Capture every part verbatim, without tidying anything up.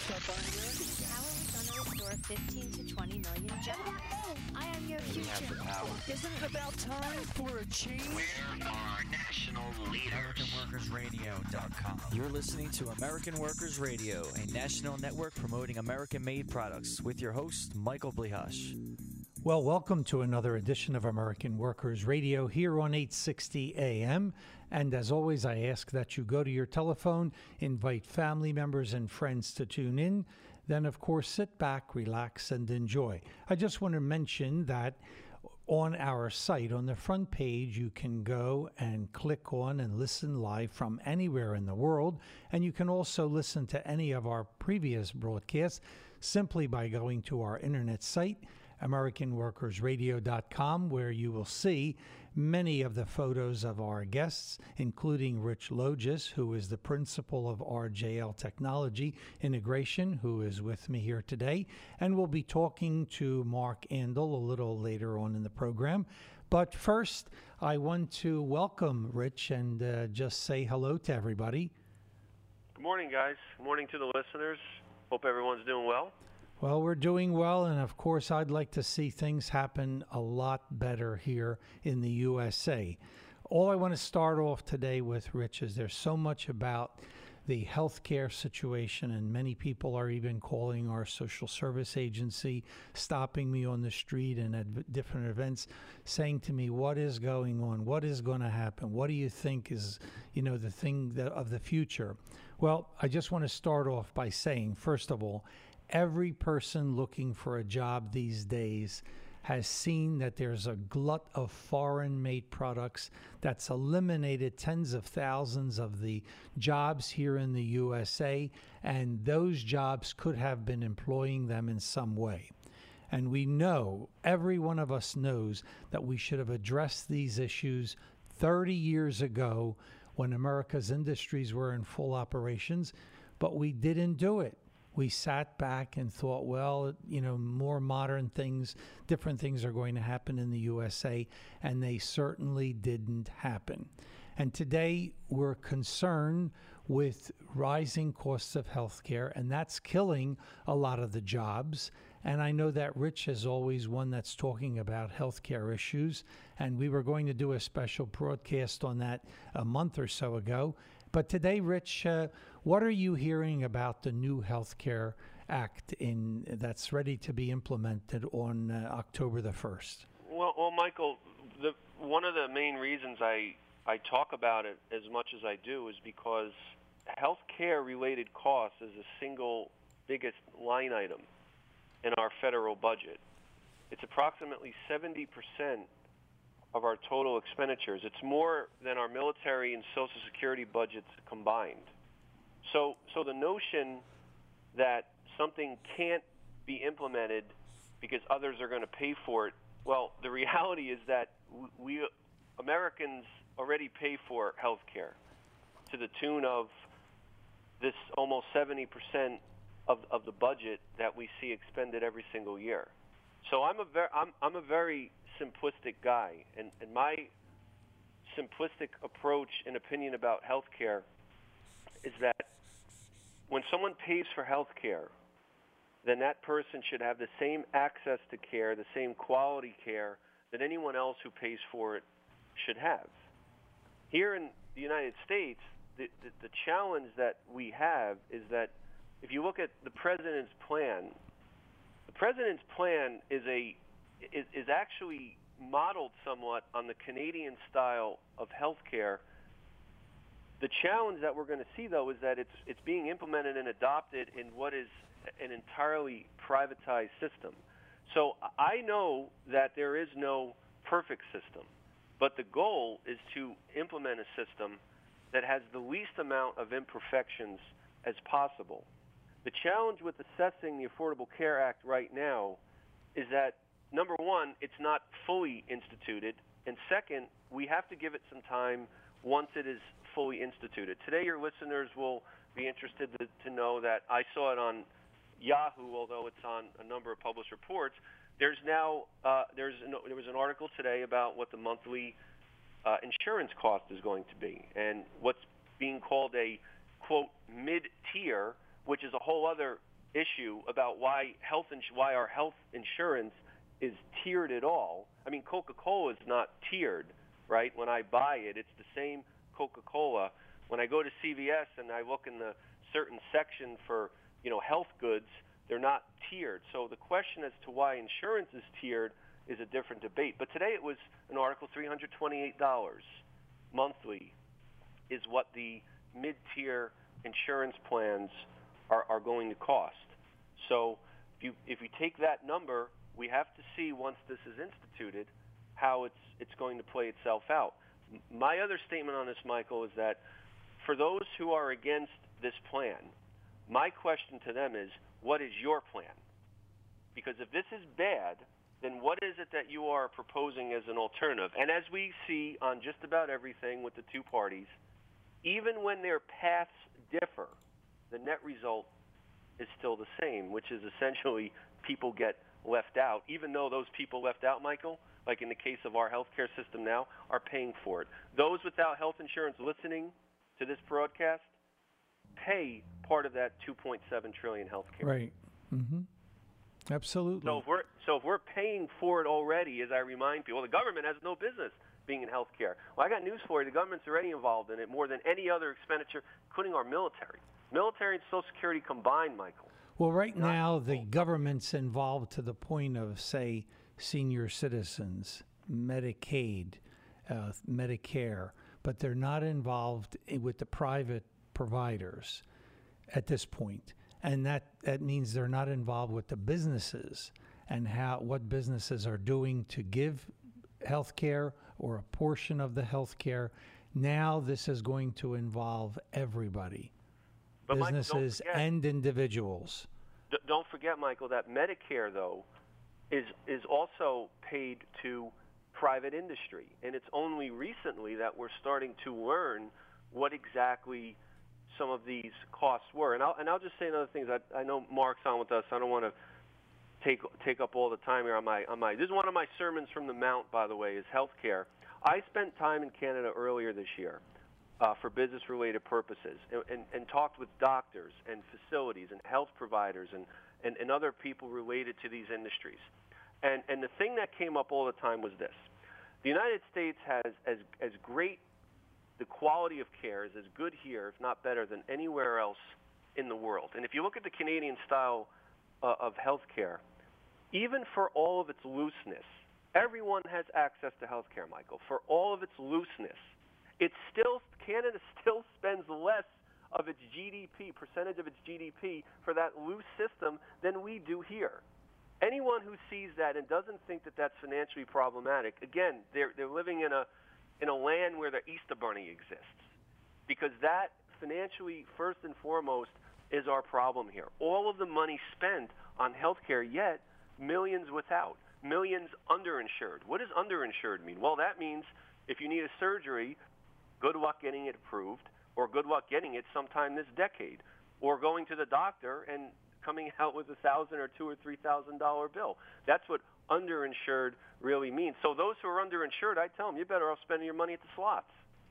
start buying air conditioning. How are we going to restore fifteen to twenty million jobs? I am your future. Isn't it about time for a change? Where are national leaders? American Workers Radio dot com. You're listening to American Workers Radio, a national network promoting American-made products, with your host, Michael Blihash. Well, welcome to another edition of American Workers Radio here on eight sixty A M. And as always, I ask that you go to your telephone, invite family members and friends to tune in. Then, of course, sit back, relax, and enjoy. I just want to mention that on our site, on the front page, you can go and click on and listen live from anywhere in the world. And you can also listen to any of our previous broadcasts simply by going to our internet site, American Workers Radio dot com, where you will see many of the photos of our guests, including Rich Logis, who is the principal of R J L Technology Integration, who is with me here today. And we'll be talking to Mark Andel a little later on in the program. But first, I want to welcome Rich and uh, just say hello to everybody. Good morning, guys. Good morning to the listeners. Hope everyone's doing well. Well, we're doing well, and of course, I'd like to see things happen a lot better here in the U S A. All I want to start off today with, Rich, is there's so much about the healthcare situation, and many people are even calling our social service agency, stopping me on the street and at different events, saying to me, what is going on? What is going to happen? What do you think is, you know, the thing that, of the future? Well, I just want to start off by saying, first of all, every person looking for a job these days has seen that there's a glut of foreign-made products that's eliminated tens of thousands of the jobs here in the U S A, and those jobs could have been employing them in some way. And we know, every one of us knows, that we should have addressed these issues thirty years ago when America's industries were in full operations, but we didn't do it. We sat back and thought, well, you know, more modern things, different things are going to happen in the U S A, and they certainly didn't happen. And today we're concerned with rising costs of healthcare, and that's killing a lot of the jobs. And I know that Rich is always one that's talking about healthcare issues, and we were going to do a special broadcast on that a month or so ago. But today, Rich, uh, what are you hearing about the new Healthcare Act in that's ready to be implemented on uh, October the first? Well, well, Michael, the, one of the main reasons I, I talk about it as much as I do is because healthcare-related costs is the single biggest line item in our federal budget. It's approximately seventy percent of our total expenditures. It's more than our military and Social Security budgets combined. So, so the notion that something can't be implemented because others are going to pay for it, well, the reality is that we Americans already pay for health care to the tune of this almost seventy percent of, of the budget that we see expended every single year. So I'm a very, I'm, I'm a very simplistic guy, and, and my simplistic approach and opinion about healthcare is that when someone pays for healthcare, then that person should have the same access to care, the same quality care that anyone else who pays for it should have. Here in the United States, the, the, the challenge that we have is that if you look at the president's plan, the president's plan is a is, is actually modeled somewhat on the Canadian style of healthcare. The challenge that we're going to see, though, is that it's it's being implemented and adopted in what is an entirely privatized system. So I know that there is no perfect system, but the goal is to implement a system that has the least amount of imperfections as possible. The challenge with assessing the Affordable Care Act right now is that, number one, it's not fully instituted, and second, we have to give it some time once it is fully instituted. Today, your listeners will be interested to, to know that I saw it on Yahoo, although it's on a number of published reports. There's now uh, there's an, there was an article today about what the monthly uh, insurance cost is going to be, and what's being called a quote mid-tier, which is a whole other issue about why health ins- why our health insurance is tiered at all. I mean, Coca-Cola is not tiered, right? When I buy it, it's the same Coca-Cola. When I go to C V S and I look in the certain section for, you know, health goods, they're not tiered. So the question as to why insurance is tiered is a different debate. But today it was an article, three hundred twenty-eight dollars monthly is what the mid-tier insurance plans are, are going to cost. So if you, if you take that number, we have to see once this is instituted how it's, it's going to play itself out. My other statement on this, Michael, is that for those who are against this plan, my question to them is, what is your plan? Because if this is bad, then what is it that you are proposing as an alternative? And as we see on just about everything with the two parties, even when their paths differ, the net result is still the same, which is essentially people get left out, even though those people left out, Michael, like in the case of our healthcare system now, are paying for it. Those without health insurance listening to this broadcast pay part of that two point seven trillion dollars healthcare. Right. Mm-hmm. Absolutely. So if we're so if we're paying for it already, as I remind people, the government has no business being in healthcare. Well, I got news for you. The government's already involved in it more than any other expenditure, including our military. Military and Social Security combined, Michael. Well, right now, the government's involved to the point of, say, senior citizens, Medicaid, uh, Medicare, but they're not involved i- with the private providers at this point. And that, that means they're not involved with the businesses and how what businesses are doing to give health care or a portion of the health care. Now this is going to involve everybody, But Michael, don't businesses forget- and individuals. D- don't forget, Michael, that Medicare, though, is is also paid to private industry. And it's only recently that we're starting to learn what exactly some of these costs were. And I'll, and I'll just say another thing. I, I know Mark's on with us. I don't want to take take up all the time here on my, on my – this is one of my sermons from the Mount, by the way, is healthcare. I spent time in Canada earlier this year uh, for business-related purposes and, and, and talked with doctors and facilities and health providers and, and, and other people related to these industries. And, and the thing that came up all the time was this. The United States has as, as great – the quality of care is as good here, if not better, than anywhere else in the world. And if you look at the Canadian style uh, of health care, even for all of its looseness, everyone has access to health care, Michael. For all of its looseness, it's still Canada still spends less of its G D P, percentage of its G D P, for that loose system than we do here. Anyone who sees that and doesn't think that that's financially problematic, again, they're they're living in a in a land where the Easter Bunny exists, because that financially, first and foremost, is our problem here. All of the money spent on healthcare, yet millions without, millions underinsured. What does underinsured mean? Well, that means if you need a surgery, good luck getting it approved, or good luck getting it sometime this decade, or going to the doctor and coming out with a thousand or two or three thousand dollar bill. That's what underinsured really means. So those who are underinsured, I tell them, you're better off spending your money at the slots.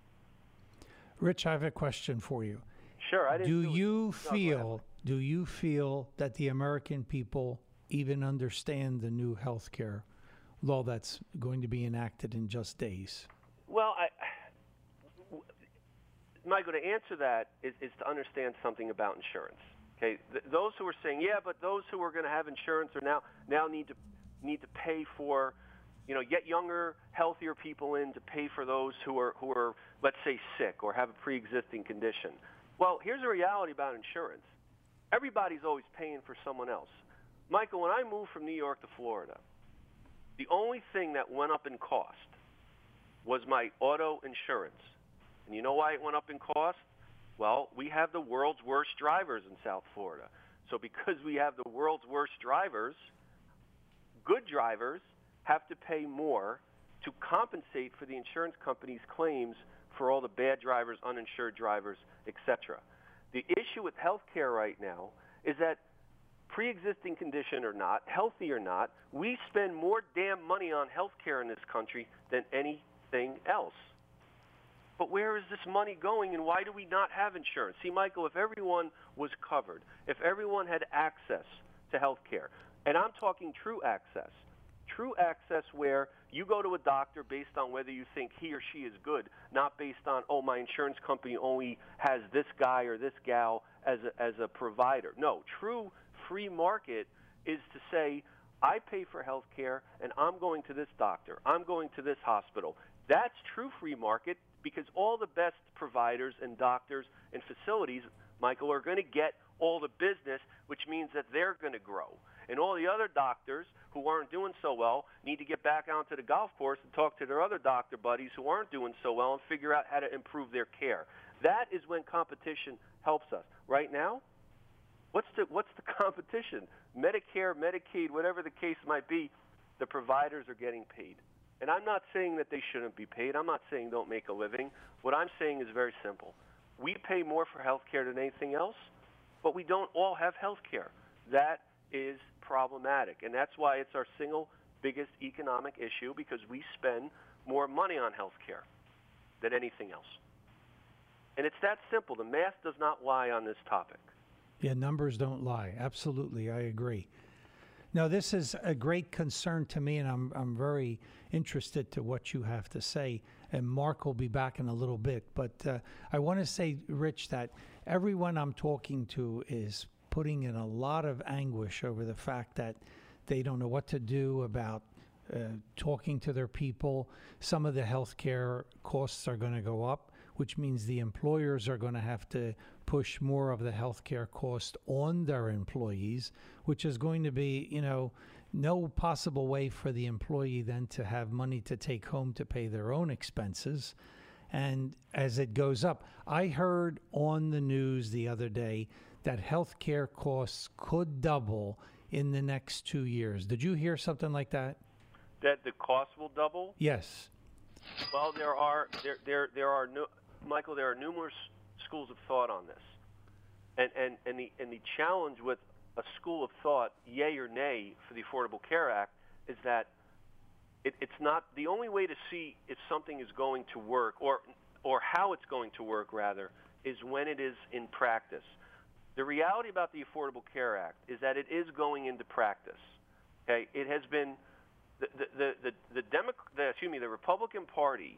Rich, I have a question for you. Sure, I didn't Do do it. you No, go ahead. feel do you feel that the American people even understand the new health care law that's going to be enacted in just days? Well, I, Michael, to answer that is, is to understand something about insurance. Okay, Th- those who are saying, yeah, but those who are going to have insurance are now now need to need to pay for, you know, get younger, healthier people in to pay for those who are who are, let's say, sick or have a pre-existing condition. Well, here's the reality about insurance. Everybody's always paying for someone else. Michael, when I moved from New York to Florida, the only thing that went up in cost was my auto insurance. And you know why it went up in cost? Well, we have the world's worst drivers in South Florida. So because we have the world's worst drivers, good drivers have to pay more to compensate for the insurance company's claims for all the bad drivers, uninsured drivers, et cetera. The issue with health care right now is that pre-existing condition or not, healthy or not, we spend more damn money on health care in this country than anything else. But where is this money going, and why do we not have insurance? See, Michael, if everyone was covered, if everyone had access to health care, and I'm talking true access, true access where you go to a doctor based on whether you think he or she is good, not based on, oh, my insurance company only has this guy or this gal as a, as a provider. No, true free market is to say, I pay for health care, and I'm going to this doctor. I'm going to this hospital. That's true free market, because all the best providers and doctors and facilities, Michael, are going to get all the business, which means that they're going to grow. And all the other doctors who aren't doing so well need to get back onto the golf course and talk to their other doctor buddies who aren't doing so well and figure out how to improve their care. That is when competition helps us. Right now, what's the, what's the competition? Medicare, Medicaid, whatever the case might be, the providers are getting paid. And I'm not saying that they shouldn't be paid. I'm not saying don't make a living. What I'm saying is very simple. We pay more for health care than anything else, but we don't all have health care. That is problematic, and that's why it's our single biggest economic issue, because we spend more money on health care than anything else. And it's that simple. The math does not lie on this topic. Yeah, numbers don't lie. Absolutely, I agree. Now, this is a great concern to me, and I'm I'm very interested to what you have to say. And Mark will be back in a little bit. But uh, I want to say, Rich, that everyone I'm talking to is putting in a lot of anguish over the fact that they don't know what to do about uh, talking to their people. Some of the health care costs are going to go up, which means the employers are going to have to push more of the healthcare cost on their employees, which is going to be, you know, no possible way for the employee then to have money to take home to pay their own expenses. And as it goes up, I heard on the news the other day that healthcare costs could double in the next two years. Did you hear something like that? That the cost will double? Yes. Well, there are there there there are no, Michael. There are numerous schools of thought on this, and and and the and the challenge with a school of thought, yay or nay, for the Affordable Care Act, is that it, it's not the only way to see if something is going to work, or or how it's going to work, rather, is when it is in practice. The reality about the Affordable Care Act is that it is going into practice. Okay, it has been the the the the, the, Demo- the excuse me the Republican Party.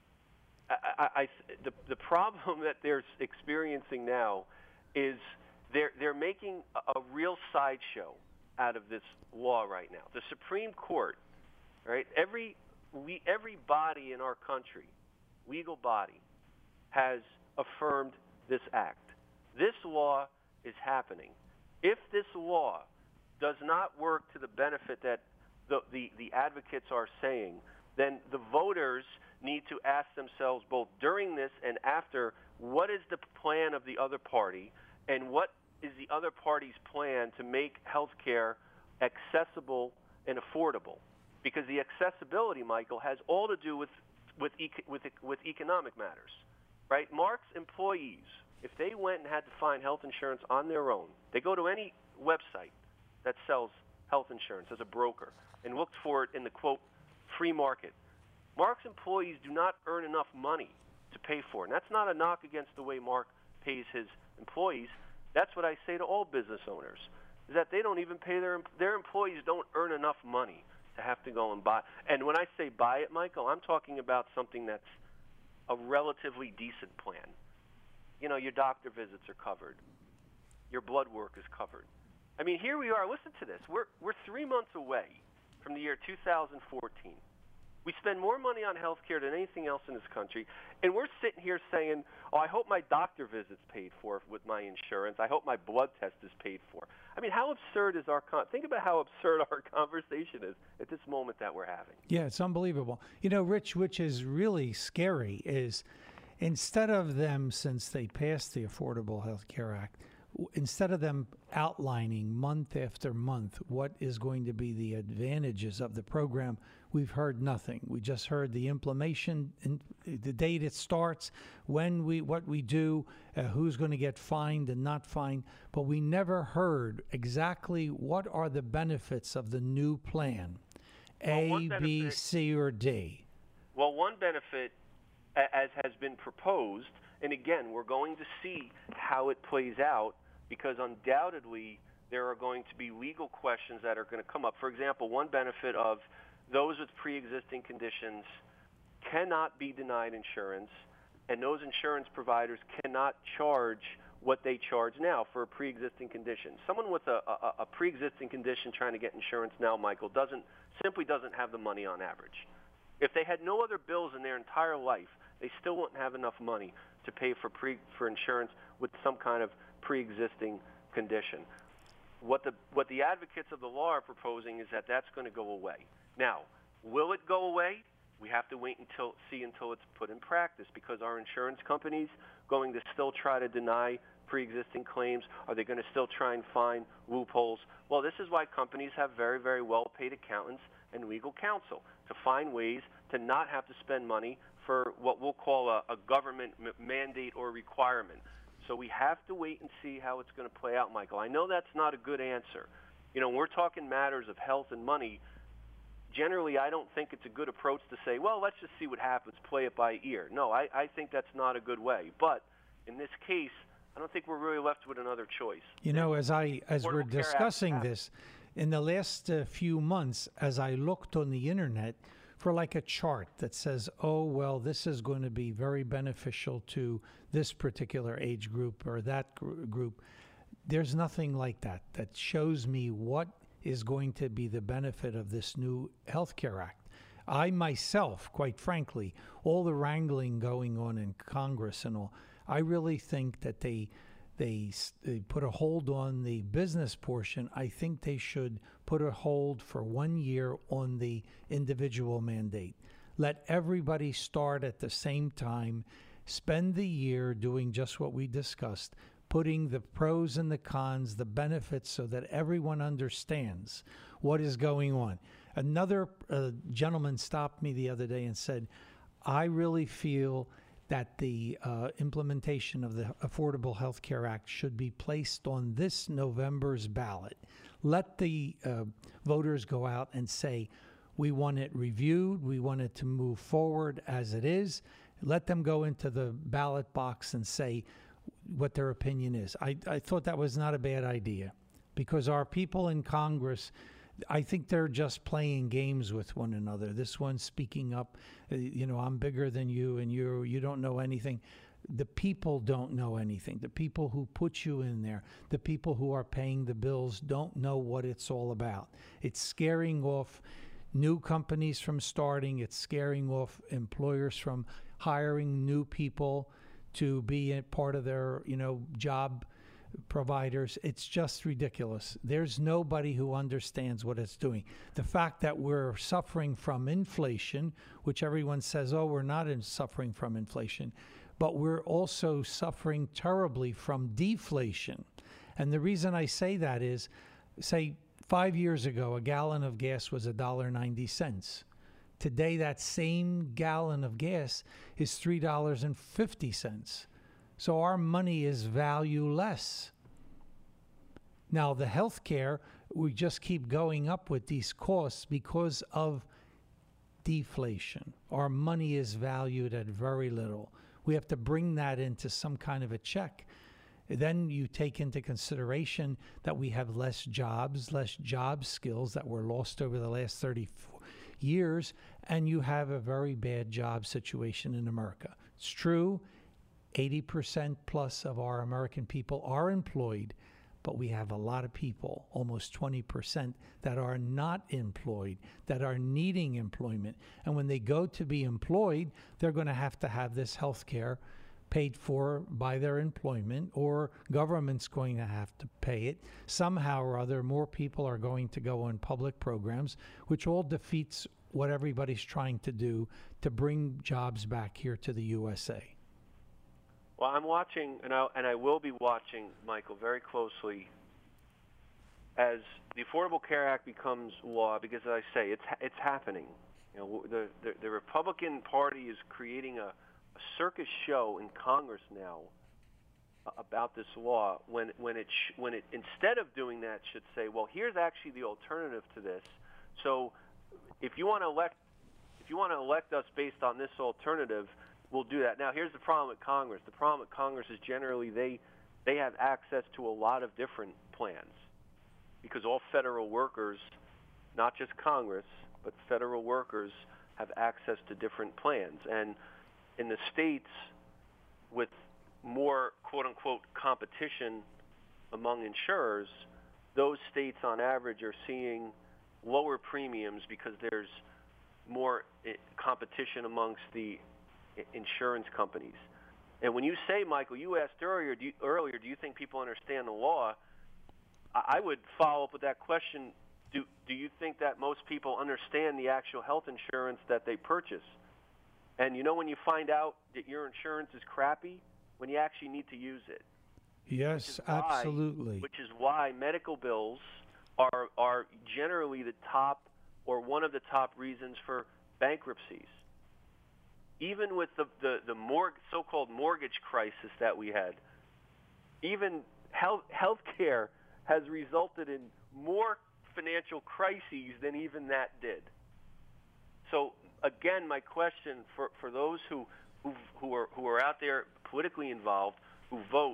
I, I, I, the the problem that they're experiencing now is they're they're making a, a real sideshow out of this law right now. The Supreme Court, right? Every we every body in our country, legal body, has affirmed this act. This law is happening. If this law does not work to the benefit that the, the, the advocates are saying, then the voters need to ask themselves both during this and after, what is the plan of the other party, and what is the other party's plan to make health care accessible and affordable? Because the accessibility, Michael, has all to do with, with, with, with economic matters, right? Mark's employees, if they went and had to find health insurance on their own, they go to any website that sells health insurance as a broker and looked for it in the, quote, free market. Mark's employees do not earn enough money to pay for it. And that's not a knock against the way Mark pays his employees. That's what I say to all business owners, is that they don't even pay their their employees don't earn enough money to have to go and buy. And when I say buy it, Michael, I'm talking about something that's a relatively decent plan. You know, your doctor visits are covered. Your blood work is covered. I mean, here we are. Listen to this. We're we're three months away from the year two thousand fourteen. We spend more money on health care than anything else in this country, and we're sitting here saying, oh, I hope my doctor visit's paid for with my insurance. I hope my blood test is paid for. I mean, how absurd is our con- – think about how absurd our conversation is at this moment that we're having. Yeah, it's unbelievable. You know, Rich, which is really scary is instead of them, since they passed the Affordable Health Care Act, instead of them outlining month after month what is going to be the advantages of the program, we've heard nothing. We just heard the implementation, the date it starts, when we, what we do, uh, who's going to get fined and not fined, but we never heard exactly what are the benefits of the new plan, Well, A, one benefit- B, C, or D. Well, one benefit, a- as has been proposed. And again, we're going to see how it plays out because undoubtedly there are going to be legal questions that are going to come up. For example, one benefit of those with pre-existing conditions cannot be denied insurance, and those insurance providers cannot charge what they charge now for a pre-existing condition. Someone with a, a, a pre-existing condition trying to get insurance now, Michael, doesn't simply doesn't have the money on average. If they had no other bills in their entire life, they still wouldn't have enough money to pay for pre for insurance with some kind of pre-existing condition. What the what the advocates of the law are proposing is that that's going to go away. Now, will it go away? We have to wait until see until it's put in practice, because our insurance companies going to still try to deny pre-existing claims? Are they going to still try and find loopholes? Well, this is why companies have very, very well-paid accountants and legal counsel, to find ways to not have to spend money for what we'll call a, a government m- mandate or requirement. So we have to wait and see how it's going to play out, Michael. I know that's not a good answer. You know, when we're talking matters of health and money, generally I don't think it's a good approach to say, well, let's just see what happens, play it by ear. No, I, I think that's not a good way. But in this case, I don't think we're really left with another choice. You know, as I as we're Affordable Care Act discussing passed. this, in the last uh, few months, as I looked on the internet for like a chart that says, oh, well, this is going to be very beneficial to this particular age group or that gr- group, there's nothing like that that shows me what is going to be the benefit of this new Health Care Act. I myself, quite frankly, all the wrangling going on in Congress and all, I really think that they they, they put a hold on the business portion. I think they should put a hold for one year on the individual mandate. Let everybody start at the same time, spend the year doing just what we discussed, putting the pros and the cons, the benefits, so that everyone understands what is going on. Another uh, gentleman stopped me the other day and said, I really feel that the uh, implementation of the Affordable Health Care Act should be placed on this November's ballot. Let the uh, voters go out and say, we want it reviewed, we want it to move forward as it is. Let them go into the ballot box and say what their opinion is. I, I thought that was not a bad idea, because our people in Congress, I think they're just playing games with one another. This one's speaking up, uh, you know, I'm bigger than you and you you don't know anything. The people don't know anything. The people who put you in there, the people who are paying the bills don't know what it's all about. It's scaring off new companies from starting. It's scaring off employers from hiring new people to be a part of their, you know, job providers. It's just ridiculous. There's nobody who understands what it's doing. The fact that we're suffering from inflation, which everyone says, oh, we're not in suffering from inflation, but we're also suffering terribly from deflation. And the reason I say that is, say, five years ago, a gallon of gas was one dollar and ninety cents. Today, that same gallon of gas is three dollars and fifty cents. So our money is valueless. Now, the health care, we just keep going up with these costs because of deflation. Our money is valued at very little. We have to bring that into some kind of a check. Then you take into consideration that we have less jobs, less job skills that were lost over the last thirty years, and you have a very bad job situation in America. It's true, eighty percent plus of our American people are employed, but we have a lot of people, almost twenty percent, that are not employed, that are needing employment. And when they go to be employed, they're going to have to have this health care paid for by their employment, or government's going to have to pay it. Somehow or other, more people are going to go on public programs, which all defeats what everybody's trying to do to bring jobs back here to the U S A. Well, I'm watching, and I, and I will be watching, Michael, very closely as the Affordable Care Act becomes law, because as I say, it's it's happening. You know, the the, the Republican Party is creating a, a circus show in Congress now about this law, when when it sh- when it instead of doing that should say, well, here's actually the alternative to this. So if you want to elect if you want to elect us based on this alternative, will do that. Now, here's the problem with Congress. The problem with Congress is generally they they have access to a lot of different plans because all federal workers, not just Congress, but federal workers have access to different plans. And in the states with more, quote-unquote, competition among insurers, those states on average are seeing lower premiums because there's more competition amongst the insurance companies. And when you say, Michael, you asked earlier, do you, earlier, do you think people understand the law? I would follow up with that question. Do, do you think that most people understand the actual health insurance that they purchase? And you know when you find out that your insurance is crappy? When you actually need to use it. Yes, why, absolutely. Which is why medical bills are, are generally the top or one of the top reasons for bankruptcies. Even with the, the, the mor- so-called mortgage crisis that we had, even health healthcare has resulted in more financial crises than even that did. So again, my question for, for those who who who are who are out there politically involved, who vote,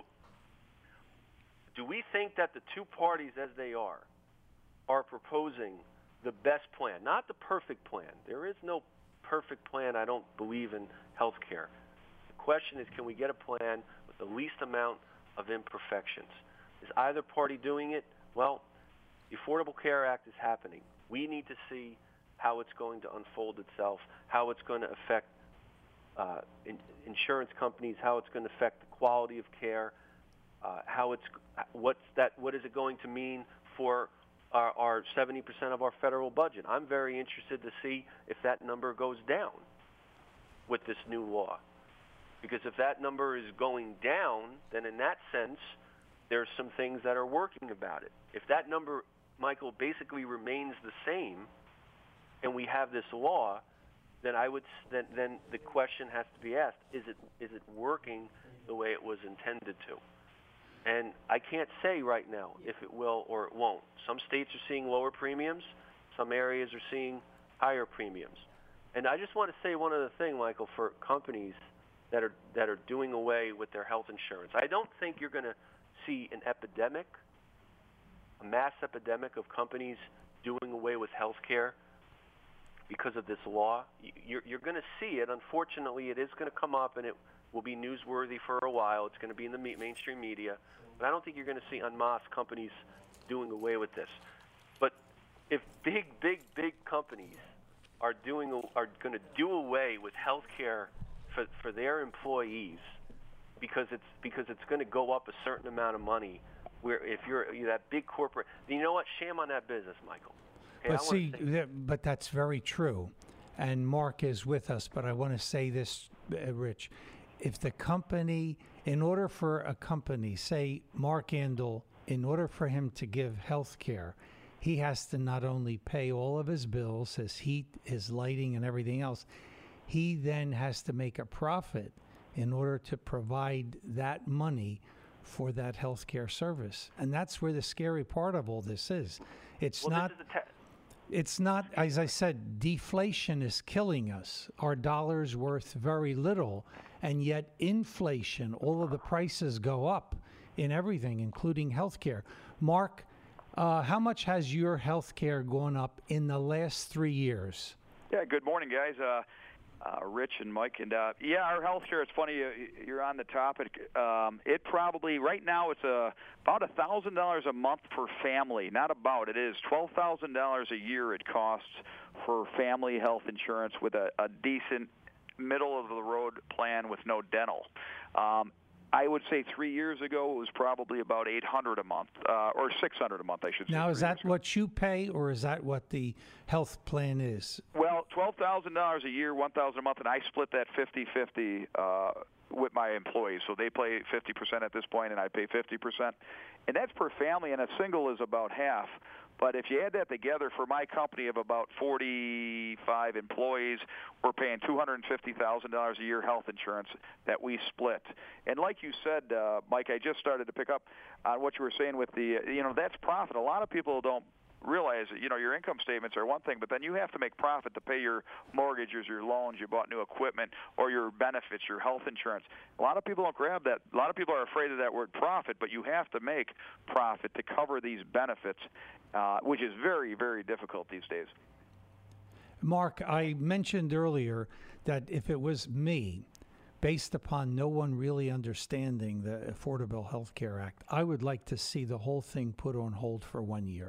do we think that the two parties as they are are proposing the best plan, not the perfect plan? There is no perfect plan, I don't believe, in health care. The question is, can we get a plan with the least amount of imperfections? Is either party doing it? Well, the Affordable Care Act is happening. We need to see how it's going to unfold itself, how it's going to affect uh, in, insurance companies, how it's going to affect the quality of care, uh, how it's what's that, what is it going to mean for our, our seventy percent of our federal budget. I'm very interested to see if that number goes down with this new law. Because if that number is going down, then in that sense, there's some things that are working about it. If that number, Michael, basically remains the same, and we have this law, then I would then then the question has to be asked: Is it is it working the way it was intended to? And I can't say right now if it will or it won't. Some states are seeing lower premiums. Some areas are seeing higher premiums. And I just want to say one other thing, Michael, for companies that are that are doing away with their health insurance. I don't think you're going to see an epidemic, a mass epidemic of companies doing away with health care because of this law. You're, you're going to see it. Unfortunately, it is going to come up, and it will be newsworthy for a while. It's going to be in the mainstream media. But I don't think you're going to see en masse companies doing away with this. But if big, big, big companies are doing are going to do away with health care for, for their employees because it's because it's going to go up a certain amount of money, where if you're, you're that big corporate, you know what? Shame on that business, Michael. Okay, but see, that, but that's very true. And Mark is with us, but I want to say this, uh, Rich. If the company, in order for a company, say Mark Andel, in order for him to give health care, he has to not only pay all of his bills, his heat, his lighting, and everything else, he then has to make a profit in order to provide that money for that health care service. And that's where the scary part of all this is. It's well, not... This is a te- It's not, as I said, deflation is killing us. Our dollar's worth very little, and yet inflation, all of the prices go up in everything, including healthcare. Mark, uh, how much has your healthcare gone up in the last three years? Yeah, good morning, guys. Uh, uh, Rich and Mike. And uh, yeah, our healthcare, it's funny, uh, you're on the topic. Um, it probably, right now, it's uh, about one thousand dollars a month per family. Not about, it is twelve thousand dollars a year it costs for family health insurance with a, a decent middle-of-the-road plan with no dental. Um, I would say three years ago it was probably about eight hundred dollars a month, uh, or six hundred dollars a month, I should say. Now, is that what you pay, or is that what the health plan is? Well, twelve thousand dollars a year, one thousand dollars a month, and I split that fifty-fifty uh, with my employees. So they pay fifty percent at this point, and I pay fifty percent. And that's per family, and a single is about half. But if you add that together, for my company of about forty-five employees, we're paying two hundred fifty thousand dollars a year health insurance that we split. And like you said, uh, Mike, I just started to pick up on what you were saying with the, you know, that's profit. A lot of people don't realize that, you know, your income statements are one thing, but then you have to make profit to pay your mortgages, your loans, you bought new equipment, or your benefits, your health insurance. A lot of people don't grab that. A lot of people are afraid of that word profit, but you have to make profit to cover these benefits, uh, which is very, very difficult these days. Mark, I mentioned earlier that if it was me, based upon no one really understanding the Affordable Health Care Act, I would like to see the whole thing put on hold for one year.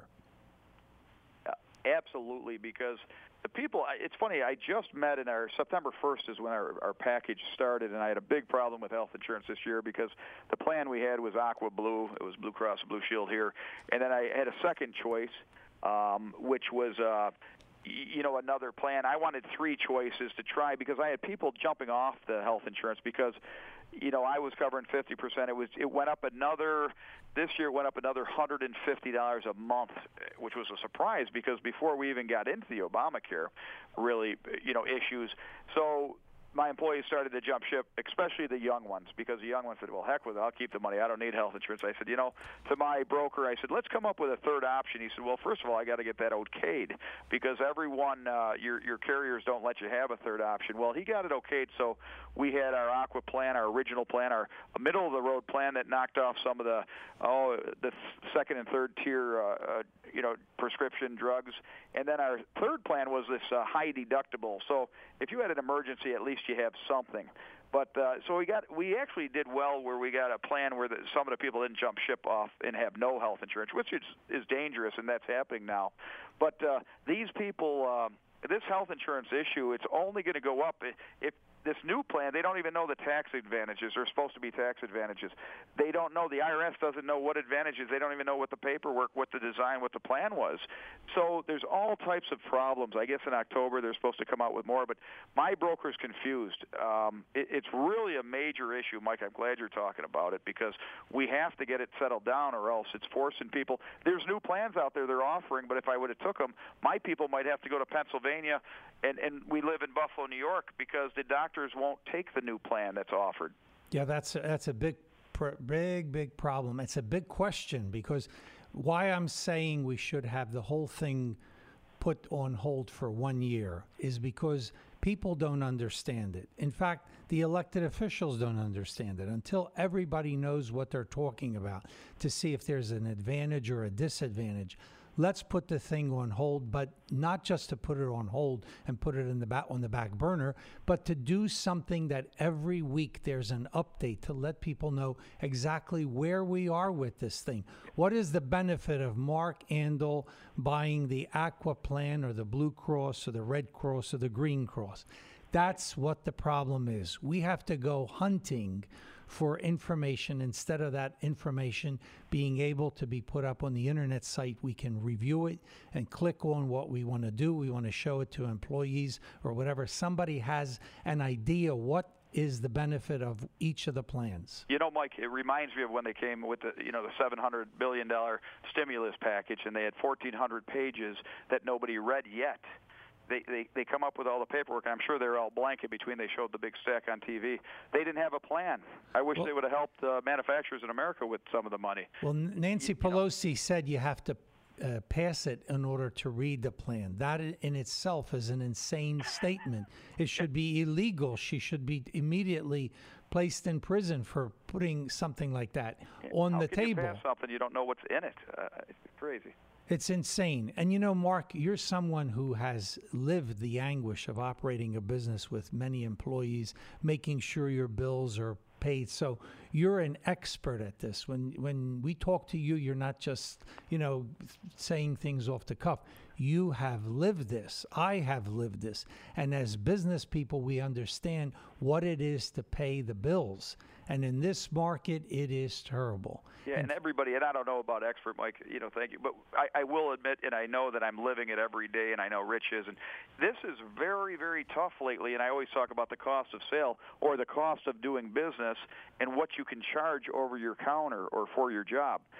Uh, absolutely, because the people, I- it's funny, I just met in our, September first is when our, our package started, and I had a big problem with health insurance this year because the plan we had was Aqua Blue, it was Blue Cross Blue Shield here, and then I had a second choice, um, which was... Uh, you know, another plan. I wanted three choices to try because I had people jumping off the health insurance because, you know, I was covering fifty percent. It was it went up another, this year it went up another one hundred fifty dollars a month, which was a surprise because before we even got into the Obamacare, really, you know, issues. So my employees started to jump ship, especially the young ones, because the young ones said, well, heck with it, I'll keep the money. I don't need health insurance. I said, you know, to my broker, I said, let's come up with a third option. He said, well, first of all, I got to get that okayed because everyone, uh, your your carriers don't let you have a third option. Well, he got it okayed, so we had our Aqua plan, our original plan, our middle-of-the-road plan that knocked off some of the, oh, the second and third tier, uh, uh, you know, prescription drugs. And then our third plan was this uh, high deductible. So if you had an emergency, at least you have something. But uh, so we got we actually did well where we got a plan where the, some of the people didn't jump ship off and have no health insurance, which is, is dangerous, and that's happening now. But uh, these people, um, this health insurance issue, it's only going to go up if this new plan, they don't even know the tax advantages. They're supposed to be tax advantages. They don't know. The I R S doesn't know what advantages. They don't even know what the paperwork, what the design, what the plan was. So there's all types of problems. I guess in October they're supposed to come out with more, but my broker's confused. Um, it, it's really a major issue, Mike. I'm glad you're talking about it because we have to get it settled down or else it's forcing people. There's new plans out there they're offering, but if I would have took them, my people might have to go to Pennsylvania, and, and we live in Buffalo, New York, because the doctors won't take the new plan that's offered. Yeah, that's a, that's a big, pr- big, big problem. It's a big question because why I'm saying we should have the whole thing put on hold for one year is because people don't understand it. In fact, the elected officials don't understand it until everybody knows what they're talking about to see if there's an advantage or a disadvantage. Let's put the thing on hold, but not just to put it on hold and put it in the back on the back burner, but to do something that every week there's an update to let people know exactly where we are with this thing. What is the benefit of Mark Andel buying the Aqua plan or the Blue Cross or the Red Cross or the Green Cross? That's what the problem is. We have to go hunting for information instead of that information being able to be put up on the internet site. We can review it and click on what we want to do. We want to show it to employees or whatever. Somebody has an idea what is the benefit of each of the plans. You know, Mike, it reminds me of when they came with the, you know, the seven hundred billion dollars stimulus package, and they had fourteen hundred pages that nobody read yet. They, they they come up with all the paperwork. I'm sure they're all blank in between. They showed the big stack on T V. They didn't have a plan. I wish well, they would have helped uh, manufacturers in America with some of the money. Well, Nancy you, Pelosi you know. said you have to uh, pass it in order to read the plan. That in itself is an insane statement. It should be illegal. She should be immediately placed in prison for putting something like that on How the can table. You pass something you don't know what's in it? Uh, it's crazy. It's insane. And you know, Mark, you're someone who has lived the anguish of operating a business with many employees, making sure your bills are paid. So you're an expert at this. When when we talk to you, you're not just, you know, saying things off the cuff. You have lived this. I have lived this. And as business people, we understand what it is to pay the bills. And in this market, it is terrible. Yeah, and, and everybody, and I don't know about expert, Mike, you know, thank you, but I, I will admit, and I know that I'm living it every day, and I know Rich is, and this is very, very tough lately, and I always talk about the cost of sale or the cost of doing business and what you can charge over your counter or for your job.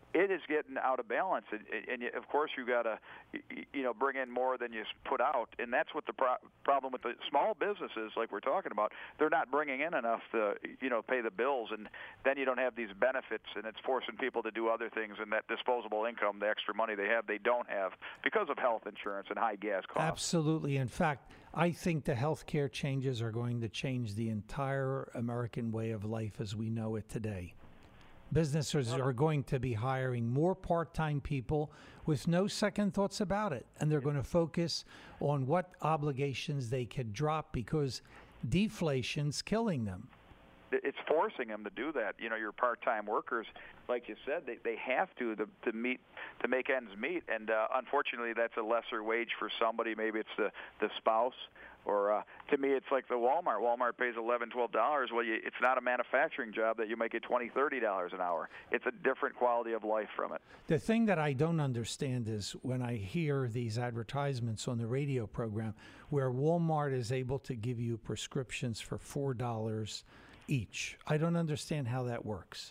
it is getting out of balance, and, and you, of course you got to, you know, bring in more than you put out, and that's what the pro- problem with the small businesses, like we're talking about. They're not bringing in enough to, you know, pay the bills, and then you don't have these benefits, and it's forcing people to do other things, and that disposable income, the extra money they have, they don't have because of health insurance and high gas costs. Absolutely. In fact, I think the healthcare changes are going to change the entire American way of life as we know it today. Businesses are going to be hiring more part-time people with no second thoughts about it. And they're going to focus on what obligations they could drop because deflation's killing them. It's forcing them to do that. You know, your part-time workers, like you said, they, they have to, to to meet to make ends meet. And uh, unfortunately, that's a lesser wage for somebody. Maybe it's the, the spouse. Or uh, to me, it's like the Walmart. Walmart pays eleven dollars, twelve dollars. Well, you, it's not a manufacturing job that you make it twenty dollars, thirty dollars an hour. It's a different quality of life from it. The thing that I don't understand is when I hear these advertisements on the radio program where Walmart is able to give you prescriptions for four dollars each. I don't understand how that works.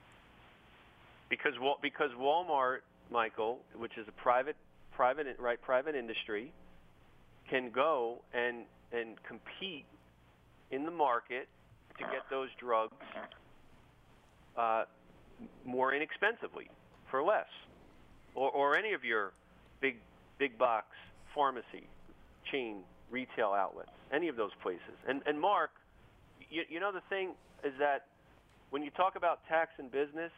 Because because Walmart, Michael, which is a private private right private industry, can go and and compete in the market to get those drugs uh, more inexpensively for less, or or any of your big big box pharmacy chain retail outlets, any of those places. And and Mark, you, you know the thing is that when you talk about tax and business,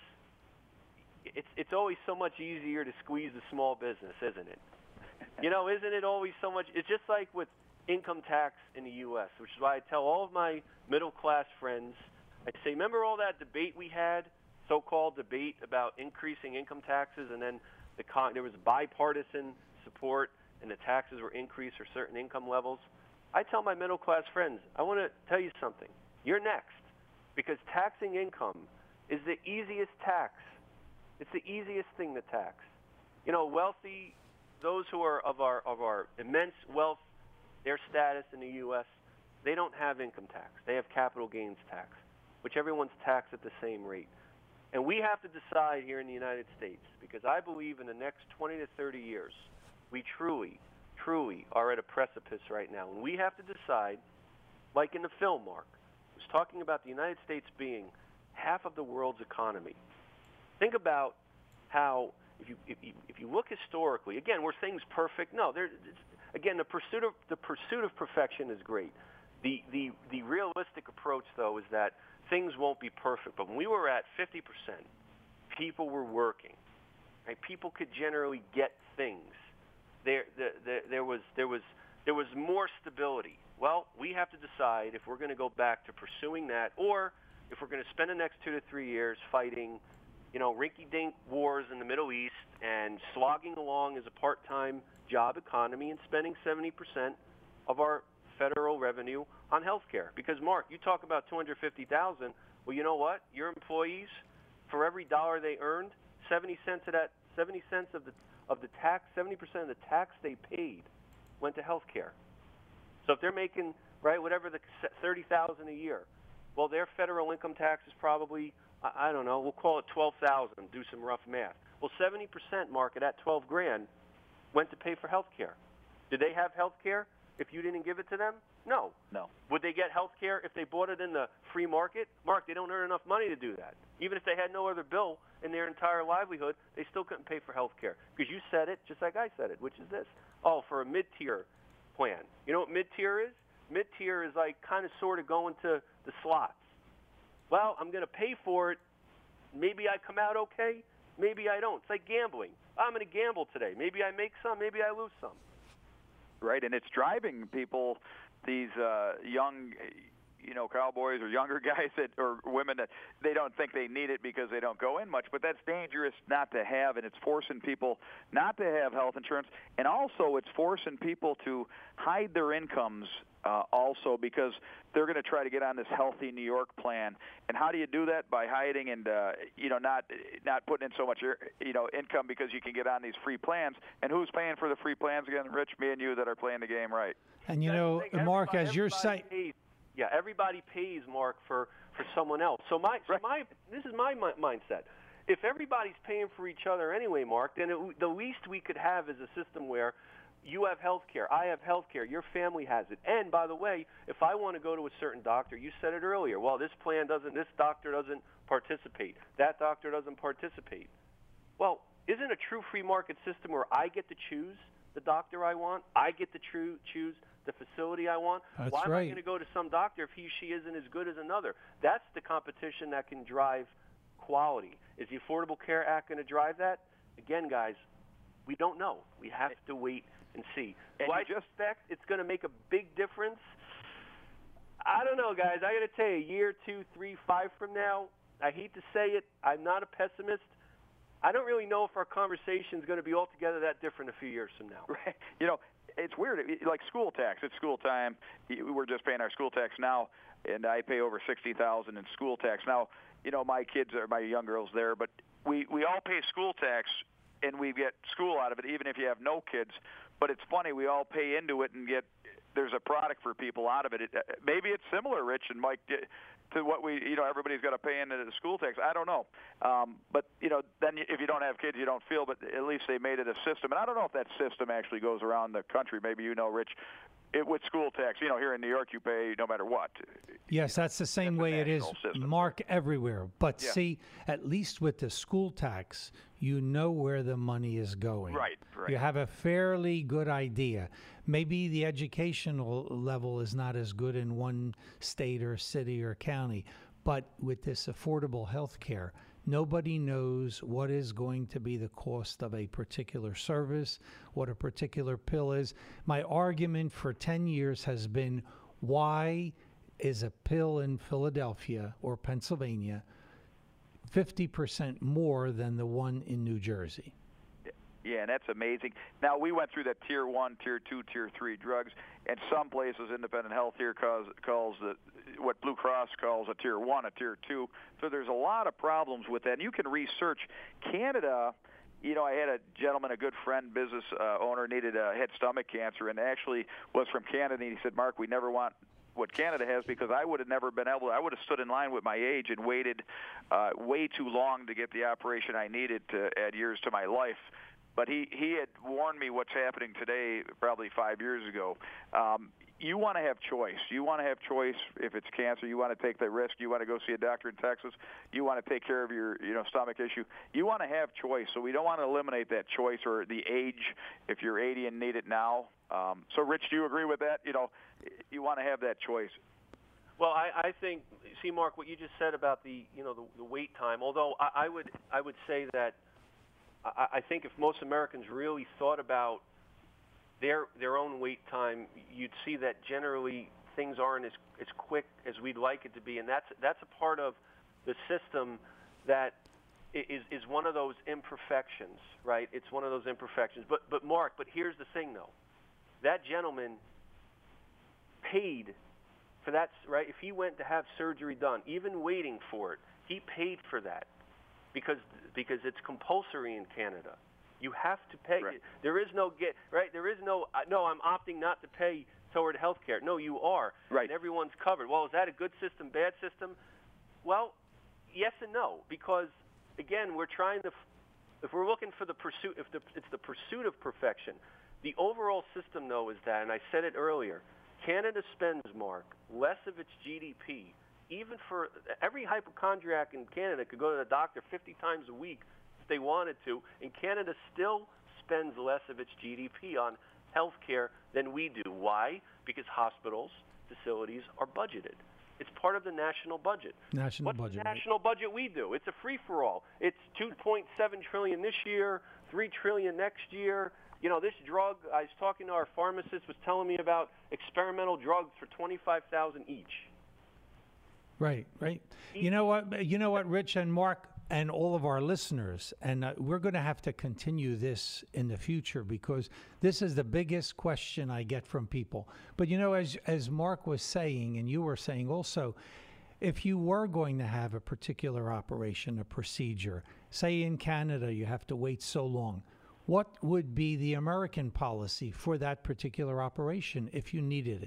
it's it's always so much easier to squeeze the small business, isn't it? You know, isn't it always so much? It's just like with income tax in the U S, which is why I tell all of my middle-class friends, I say, remember all that debate we had, so-called debate about increasing income taxes, and then the con- there was bipartisan support, and the taxes were increased for certain income levels? I tell my middle-class friends, I want to tell you something. You're next, because taxing income is the easiest tax. It's the easiest thing to tax. You know, wealthy, those who are of our of our immense wealth, their status in the U S, they don't have income tax. They have capital gains tax, which everyone's taxed at the same rate. And we have to decide here in the United States, because I believe in the next twenty to thirty years, we truly, truly are at a precipice right now. And we have to decide, like in the film, Mark, I was talking about the United States being half of the world's economy. Think about how, if you if you, if you look historically, again, were things perfect? No. There, again, the pursuit of the pursuit of perfection is great. The the the realistic approach, though, is that things won't be perfect. But when we were at fifty percent, people were working. Right? People could generally get things. There, there, there, there was there was there was more stability. Well, we have to decide if we're going to go back to pursuing that, or if we're going to spend the next two to three years fighting, you know, rinky-dink wars in the Middle East and slogging along as a part-time job economy and spending seventy percent of our federal revenue on health care. Because, Mark, you talk about two hundred fifty thousand dollars. Well, you know what? Your employees, for every dollar they earned, seventy cents of that, seventy cents of the of the tax, seventy percent of the tax they paid went to health care. So if they're making, right, whatever the thirty thousand dollars a year, well, their federal income tax is probably, I, I don't know, we'll call it twelve thousand dollars, do some rough math. Well, seventy percent, Mark, of that twelve grand went to pay for health care. Did they have health care if you didn't give it to them? No. No. Would they get health care if they bought it in the free market? Mark, they don't earn enough money to do that. Even if they had no other bill in their entire livelihood, they still couldn't pay for health care. Because you said it just like I said it, which is this. Oh, for a mid-tier plan. You know what mid-tier is? Mid-tier is like kind of sort of going to the slots. Well, I'm going to pay for it. Maybe I come out okay. Maybe I don't. It's like gambling. I'm going to gamble today. Maybe I make some. Maybe I lose some. Right, and it's driving people, these uh, young, you know, cowboys or younger guys that or women that they don't think they need it because they don't go in much. But that's dangerous not to have, and it's forcing people not to have health insurance. And also it's forcing people to hide their incomes uh, also because they're going to try to get on this Healthy New York plan. And how do you do that? By hiding and, uh, you know, not not putting in so much, you know, income because you can get on these free plans. And who's paying for the free plans again? Rich, me and you that are playing the game right. And, you know, Mark, as your site... Yeah, everybody pays, Mark, for, for someone else. So my so my this is my mi- mindset. if everybody's paying for each other anyway, Mark, then it, the least we could have is a system where you have health care, I have health care, your family has it. And by the way, if I want to go to a certain doctor, you said it earlier, well, this plan doesn't, this doctor doesn't participate, that doctor doesn't participate. Well, isn't a true free market system where I get to choose the doctor I want, I get to true, choose the facility I want? That's Why am right. I going to go to some doctor if he she isn't as good as another? That's the competition that can drive quality. Is the Affordable Care Act going to drive that? Again, guys, we don't know. We have to wait and see. And Do I you just- suspect it's going to make a big difference? I don't know, guys. I got to tell you, a year, two, three, five from now, I hate to say it, I'm not a pessimist. I don't really know if our conversation is going to be altogether that different a few years from now. Right. You know, it's weird. It- Like school tax, it's school time. We're just paying our school tax now, and I pay over sixty thousand in school tax now. You know, my kids are my young girls there, but we we all pay school tax, and we get school out of it, even if you have no kids. But it's funny, we all pay into it and get there's a product for people out of it. it maybe it's similar, Rich and Mike, to what we, you know, everybody's got to pay into the school tax. I don't know. Um, but, you know, then if you don't have kids, you don't feel, but at least they made it a system. And I don't know if that system actually goes around the country. Maybe you know, Rich, it, with school tax, you know, here in New York, you pay no matter what. Yes, that's the same That's a way it is, national system. Mark, everywhere. But Yeah. see, at least with the school tax, you know where the money is going. Right, right. You have a fairly good idea. Maybe the educational level is not as good in one state or city or county, but with this affordable health care, nobody knows what is going to be the cost of a particular service, what a particular pill is. My argument for ten years has been, why is a pill in Philadelphia or Pennsylvania fifty percent more than the one in New Jersey? Yeah, and that's amazing. Now, we went through that tier one, tier two, tier three drugs, and some places independent health here calls, calls the, what Blue Cross calls a tier one, a tier two. So there's a lot of problems with that. And you can research. Canada, you know, I had a gentleman, a good friend, business uh, owner, needed uh, had stomach cancer, and actually was from Canada, and he said, Mark, we never want what Canada has, because I would have never been able to, I would have stood in line with my age and waited uh, way too long to get the operation I needed to add years to my life. But he, he had warned me what's happening today probably five years ago. Um, you want to have choice. You want to have choice if it's cancer. You want to take the risk. You want to go see a doctor in Texas. You want to take care of your you know stomach issue. You want to have choice. So we don't want to eliminate that choice or the age if you're eighty and need it now. Um, so, Rich, do you agree with that? You know, you want to have that choice. Well, I, I think, see, Mark, what you just said about the you know the, the wait time. Although I, I would I would say that I, I think if most Americans really thought about their their own wait time, you'd see that generally things aren't as as quick as we'd like it to be, and that's that's a part of the system that is is one of those imperfections, right? It's one of those imperfections. But but Mark, but here's the thing, though. That gentleman paid for that, right? If he went to have surgery done, even waiting for it, he paid for that because because it's compulsory in Canada. You have to pay. Right. There is no get right. There is no uh, no. I'm opting not to pay toward health care. No, you are. Right. And everyone's covered. Well, is that a good system? Bad system? Well, yes and no. Because again, we're trying to. If we're looking for the pursuit, if the, it's the pursuit of perfection, the overall system though is that, and I said it earlier, Canada spends, Mark, less of its G D P. Even for every hypochondriac in Canada could go to the doctor fifty times a week if they wanted to, and Canada still spends less of its G D P on health care than we do. Why? Because hospitals, facilities are budgeted. It's part of the national budget. National What's budget. the national budget we do? It's a free-for-all. It's two point seven trillion dollars this year, three trillion dollars next year. You know, this drug, I was talking to our pharmacist, was telling me about experimental drugs for twenty-five thousand dollars each. Right, right. You know what, you know what, Rich and Mark and all of our listeners, and uh, we're going to have to continue this in the future because this is the biggest question I get from people. But you know, as as Mark was saying, and you were saying also, if you were going to have a particular operation, a procedure, say in Canada, you have to wait so long. What would be the American policy for that particular operation if you needed it?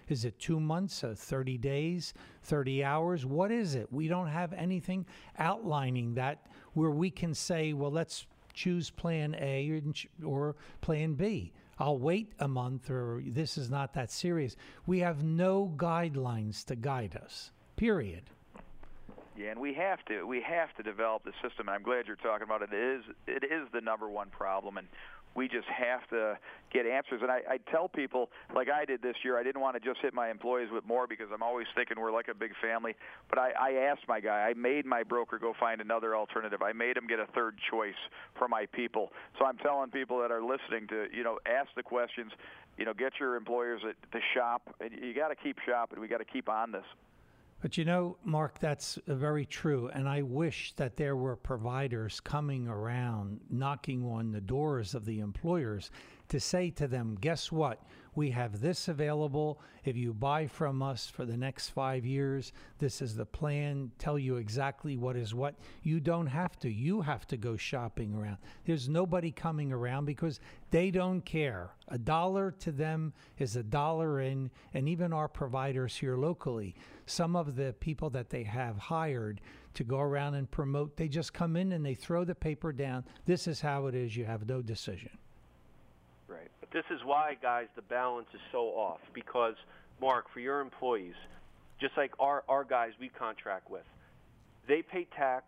Is it two months, uh, thirty days, thirty hours? What is it? We don't have anything outlining that where we can say, well, let's choose plan A or, or plan B. I'll wait a month, or this is not that serious. We have no guidelines to guide us, period. Yeah, and we have to we have to develop the system, and I'm glad you're talking about it. It is it is the number one problem, and we just have to get answers. And I, I tell people, like I did this year, I didn't want to just hit my employees with more because I'm always thinking we're like a big family. But I, I asked my guy, I made my broker go find another alternative. I made him get a third choice for my people. So I'm telling people that are listening to, you know, ask the questions, you know, get your employers to shop. And you got to keep shopping. We got to keep on this. But you know, Mark, that's uh, very true. And I wish that there were providers coming around, knocking on the doors of the employers to say to them, guess what? We have this available. If you buy from us for the next five years, this is the plan. Tell you exactly what is what. You don't have to. You have to go shopping around. There's nobody coming around because they don't care. A dollar to them is a dollar in, and even our providers here locally, some of the people that they have hired to go around and promote, they just come in and they throw the paper down. This is how it is. You have no decision. Right. But this is why, guys, the balance is so off. Because, Mark, for your employees, just like our, our guys we contract with, they pay tax.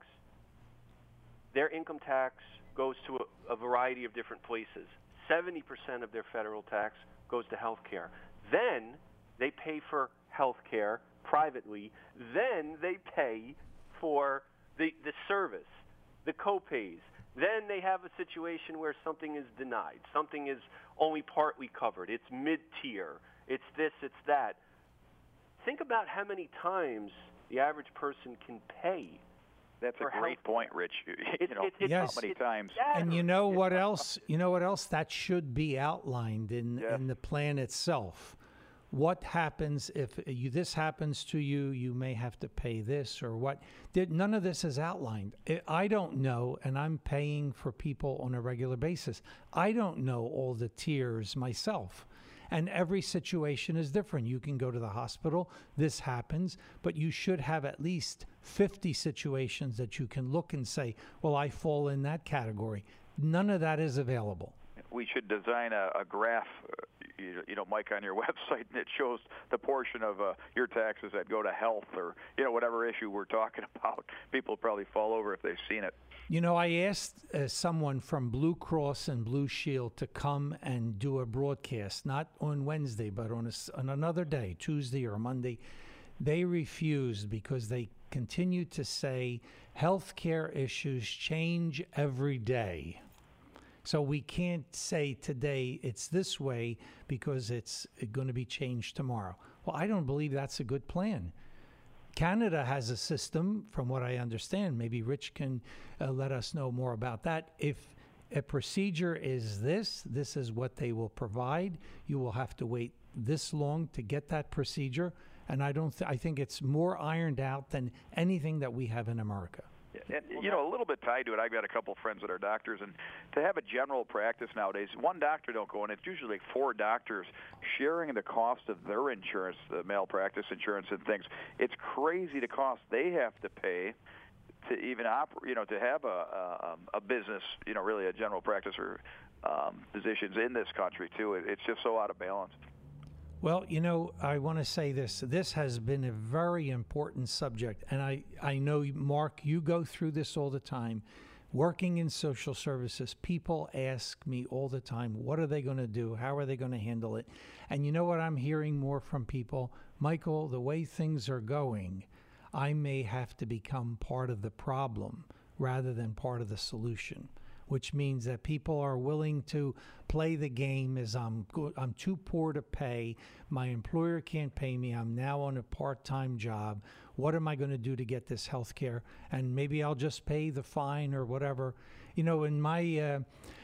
Their income tax goes to a, a variety of different places. seventy percent of their federal tax goes to health care. Then they pay for health care privately. Then they pay for the, the service, the co-pays. Then they have a situation where something is denied. Something is only partly covered. It's mid-tier. It's this, it's that. Think about how many times the average person can pay. That's a great health. point, Rich. You It, know, it, it, Yes. how many it times? And you know what else? You know what else? That should be outlined in, Yes. in the plan itself. What happens if you, this happens to you? You may have to pay this or what. There, none of this is outlined. I I don't know, and I'm paying for people on a regular basis. I don't know all the tiers myself. And every situation is different. You can go to the hospital, this happens, but you should have at least fifty situations that you can look and say, well, I fall in that category. None of that is available. We should design a, a graph, uh, you, you know, Mike, on your website, and it shows the portion of uh, your taxes that go to health or, you know, whatever issue we're talking about. People probably fall over if they've seen it. You know, I asked uh, someone from Blue Cross and Blue Shield to come and do a broadcast, not on Wednesday, but on, a s on another day, Tuesday or Monday. They refused because they continue to say healthcare issues change every day. So we can't say today it's this way because it's going to be changed tomorrow. Well, I don't believe that's a good plan. Canada has a system, from what I understand. Maybe Rich can uh, let us know more about that. If a procedure is this, this is what they will provide. You will have to wait this long to get that procedure. And I don't. Th I think it's more ironed out than anything that we have in America. And, you know, a little bit tied to it, I've got a couple of friends that are doctors, and to have a general practice nowadays, one doctor don't go in. It's usually like four doctors sharing the cost of their insurance, the malpractice insurance and things. It's crazy the cost they have to pay to even operate, you know, to have a, a, a business, you know, really a general practice or um, physicians in this country, too. It, it's just so out of balance. Well, you know, I want to say this. This has been a very important subject. And I, I know, Mark, you go through this all the time. Working in social services, people ask me all the time, what are they going to do? How are they going to handle it? And you know what I'm hearing more from people? Michael, the way things are going, I may have to become part of the problem rather than part of the solution, which means that people are willing to play the game as I'm go- I'm too poor to pay. My employer can't pay me. I'm now on a part-time job. What am I going to do to get this health care? And maybe I'll just pay the fine or whatever. You know, in my uh,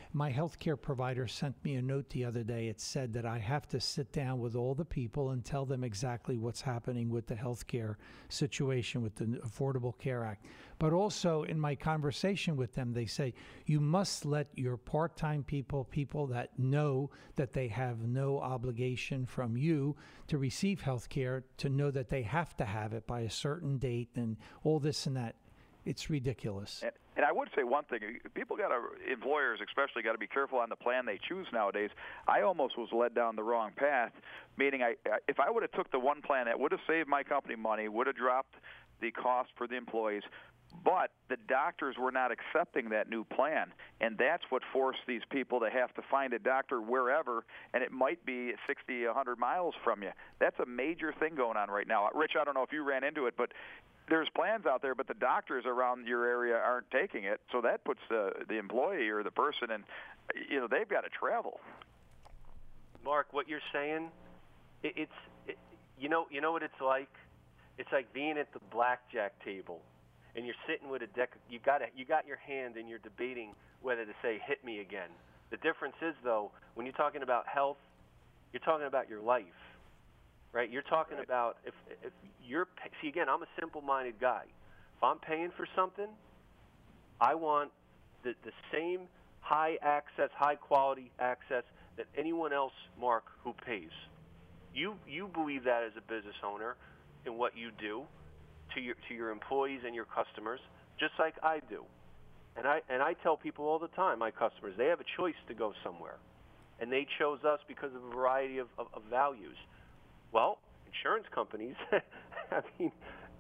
My healthcare provider sent me a note the other day. It said that I have to sit down with all the people and tell them exactly what's happening with the healthcare situation with the Affordable Care Act. But also in my conversation with them, they say, you must let your part-time people, people that know that they have no obligation from you to receive health care, to know that they have to have it by a certain date and all this and that. It's ridiculous. And, and I would say one thing: people got to, employers especially, got to be careful on the plan they choose nowadays. I almost was led down the wrong path, meaning I, if I would have took the one plan that would have saved my company money, would have dropped the cost for the employees, but the doctors were not accepting that new plan, and that's what forced these people to have to find a doctor wherever, and it might be sixty, a hundred miles from you. That's a major thing going on right now. Rich, I don't know if you ran into it, but there's plans out there, but the doctors around your area aren't taking it, so that puts the the employee or the person in, you know, they've got to travel. Mark, what you're saying, it, it's, it, you know, you know what it's like? It's like being at the blackjack table, and you're sitting with a deck. You got it. You got your hand, and you're debating whether to say "hit me again." The difference is, though, when you're talking about health, you're talking about your life, right? You're talking right. about if if you're see again. I'm a simple-minded guy. If I'm paying for something, I want the the same high access, high quality access that anyone else, Mark, who pays. You you believe that as a business owner in what you do to your to your employees and your customers, just like I do. And I and I tell people all the time, my customers, they have a choice to go somewhere. And they chose us because of a variety of, of, of values. Well, insurance companies, I mean,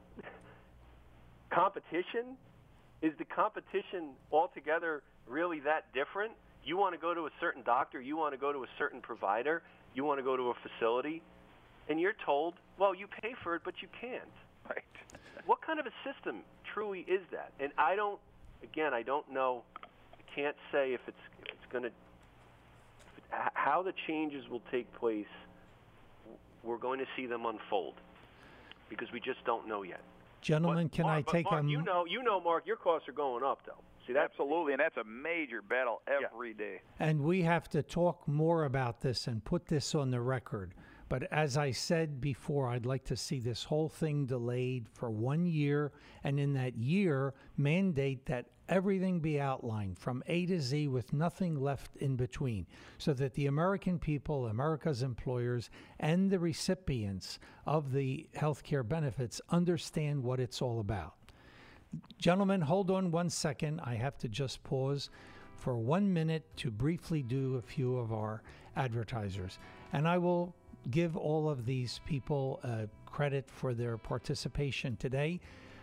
competition, is the competition altogether really that different? You want to go to a certain doctor, you want to go to a certain provider, you want to go to a facility, and you're told, well, you pay for it, but you can't. Right. What kind of a system truly is that? And I don't, again, I don't know, I can't say if it's if it's going to, how the changes will take place. We're going to see them unfold because we just don't know yet. Gentlemen, but, can Mark, I take Mark, a... You know, you know, Mark, your costs are going up, though. See, that? Absolutely, and that's a major battle every yeah. day. And we have to talk more about this and put this on the record. But as I said before, I'd like to see this whole thing delayed for one year, and in that year, mandate that everything be outlined from A to Z with nothing left in between, so that the American people, America's employers, and the recipients of the health care benefits understand what it's all about. Gentlemen, hold on one second. I have to just pause for one minute to briefly do a few of our advertisers. And I will give all of these people uh, credit for their participation today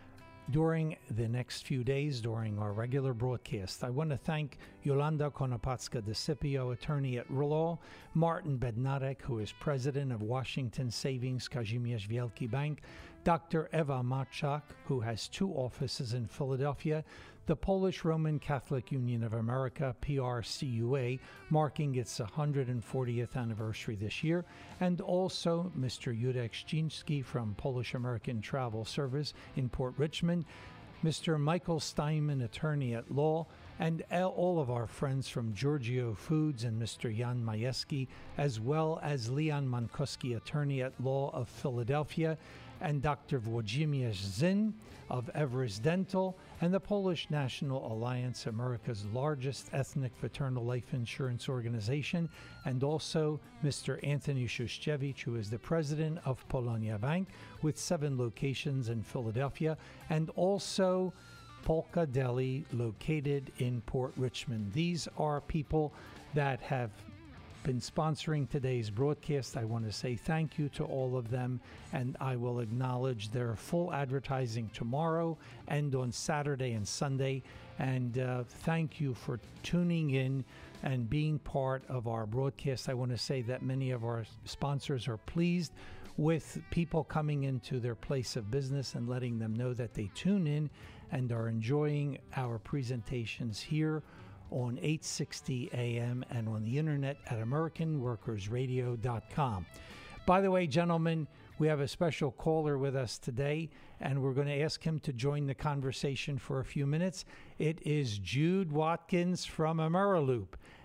during the next few days during our regular broadcast. I want to thank Yolanda Konopatska DeCipio, attorney at law, Martin Bednarek, who is president of Washington Savings Kazimierz Wielki Bank, Doctor Eva Machak, who has two offices in Philadelphia, the Polish Roman Catholic Union of America, P R C U A, marking its one hundred fortieth anniversary this year, and also Mister Jurek Szczyński from Polish American Travel Service in Port Richmond, Mister Michael Steinman, attorney at law, and all of our friends from Giorgio Foods and Mister Jan Majewski, as well as Leon Mankoski, attorney at law of Philadelphia, and Doctor Włodzimierz Zinn of Everest Dental, and the Polish National Alliance, America's largest ethnic fraternal life insurance organization, and also Mister Anthony Shushchevich, who is the president of Polonia Bank, with seven locations in Philadelphia, and also Polka Deli, located in Port Richmond. These are people that have been sponsoring today's broadcast. I want to say thank you to all of them, and I will acknowledge their full advertising tomorrow and on Saturday and Sunday. And uh, thank you for tuning in and being part of our broadcast. I want to say that many of our sponsors are pleased with people coming into their place of business and letting them know that they tune in and are enjoying our presentations here on eight sixty A M and on the internet at American Workers Radio dot com. By the way, gentlemen, we have a special caller with us today, and we're going to ask him to join the conversation for a few minutes. It is Jude Watkins from Ameriloop.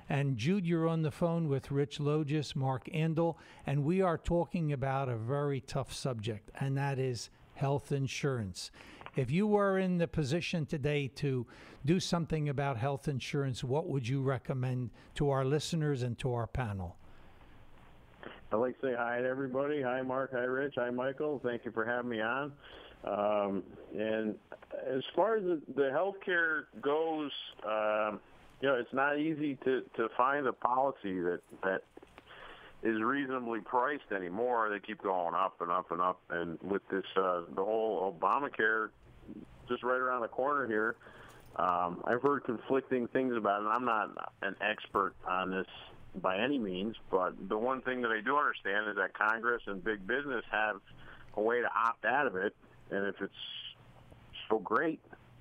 And Jude, you're on the phone with Rich Logis, Mark Andel, and we are talking about a very tough subject, and that is health insurance. If you were in the position today to do something about health insurance, what would you recommend to our listeners and to our panel? I'd like to say hi to everybody. Hi, Mark. Hi, Rich. Hi, Michael. Thank you for having me on. Um, and as far as the, the healthcare goes, um, you know, it's not easy to, to find a policy that, that is reasonably priced anymore. They keep going up and up and up. And with this, uh, the whole Obamacare just right around the corner here, um, I've heard conflicting things about it. I'm not an expert on this by any means, but the one thing that I do understand is that Congress and big business have a way to opt out of it, and if it's so great,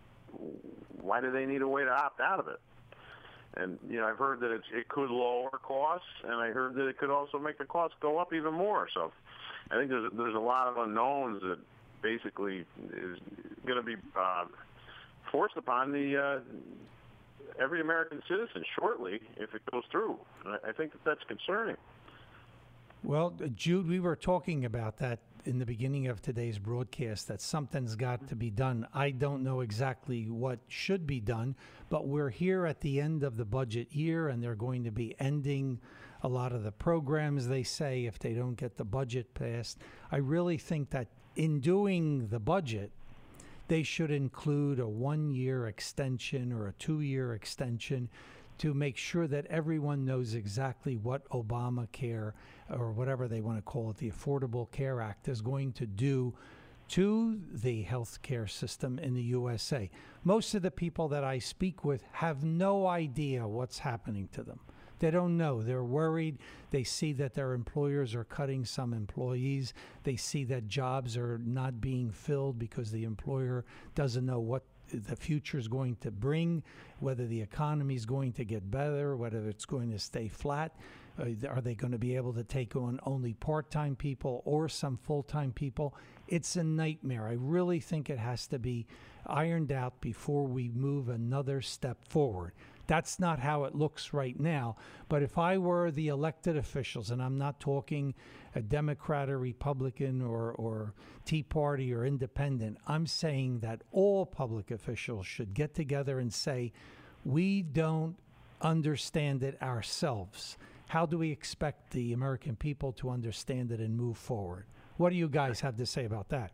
why do they need a way to opt out of it? And, you know, I've heard that it's, it could lower costs, and I heard that it could also make the costs go up even more. So I think there's, there's a lot of unknowns that basically is going to be uh, forced upon the uh, every American citizen shortly if it goes through. I think that that's concerning. Well, Jude, we were talking about that in the beginning of today's broadcast, that something's got to be done. I don't know exactly what should be done, but we're here at the end of the budget year, and they're going to be ending a lot of the programs, they say, if they don't get the budget passed. I really think that in doing the budget, they should include a one-year extension or a two-year extension to make sure that everyone knows exactly what Obamacare, or whatever they want to call it, the Affordable Care Act, is going to do to the health care system in the U S A. Most of the people that I speak with have no idea what's happening to them. They don't know. They're worried. They see that their employers are cutting some employees. They see that jobs are not being filled because the employer doesn't know what the future is going to bring, whether the economy is going to get better, whether it's going to stay flat. Uh, are they going to be able to take on only part-time people or some full-time people? It's a nightmare. I really think it has to be ironed out before we move another step forward. That's not how it looks right now. But if I were the elected officials, and I'm not talking a Democrat or Republican or, or Tea Party or independent, I'm saying that all public officials should get together and say, we don't understand it ourselves. How do we expect the American people to understand it and move forward? What do you guys have to say about that?